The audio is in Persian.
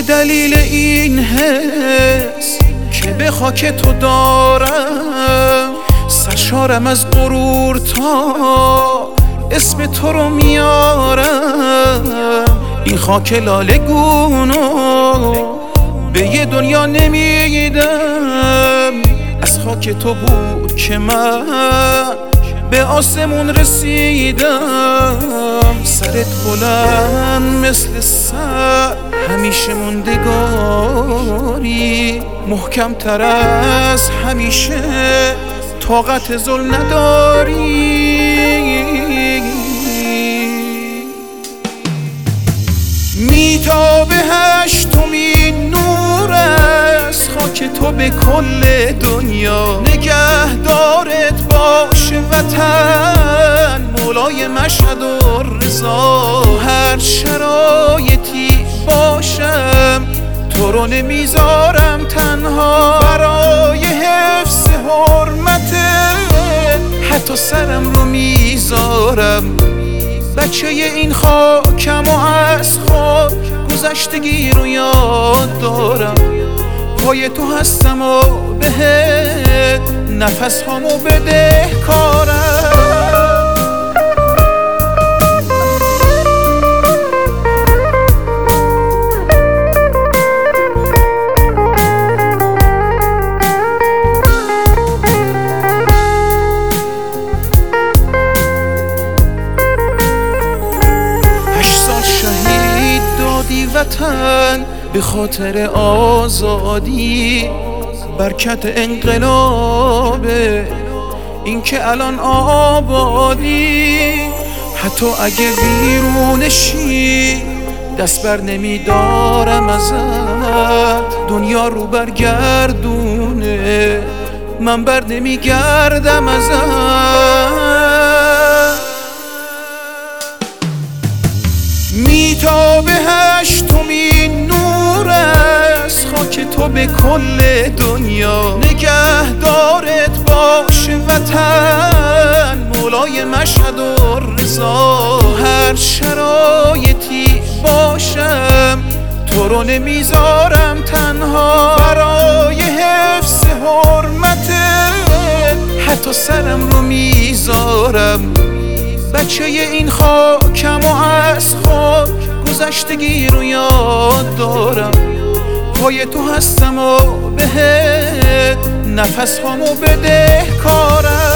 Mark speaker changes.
Speaker 1: دلیل این حس که به خاک تو دارم، سرشارم از غرور تا اسم تو رو میارم. این خاک لاله گونو به یه دنیا نمیدم، از خاک تو بود که من به آسمون رسیدم. سرت بلند مثل سر همیشه موندگاری، محکم تر از همیشه طاقت ظلم نداری. میتابه هشتمین نور از خاک تو به کل دنیا، نگهدارت باشه وطن مولای مشهد و رضا. هر شرایطی باشم تو رو نمیذارم تنها، برای حفظ حرمتت حتی سرم رو میذارم. بچه این خاکم و از خاک گذشتگی رو یاد دارم. پای تو هستم و بهت نفس هامو بدهکارم. وطن به خاطر آزادی، برکت انقلاب این که الان آبادی. حتی اگه ویرونشی دست بر نمیدارم ازت، دنیا رو برگردونه من بر نمیگردم ازت. میتابه هشتمین نور از خاک تو به کل دنیا، نگهدارت باشه وطن مولای مشهد و رضا. هر شرایطی باشم تو رو نمیذارم تنها، برای حفظ حرمتت حتی سرم رو میذارم. بچه این خاکم و از خاک گذشتگی رو یاد دارم. پای تو هستم و بهت نفس هامو بدهکارم.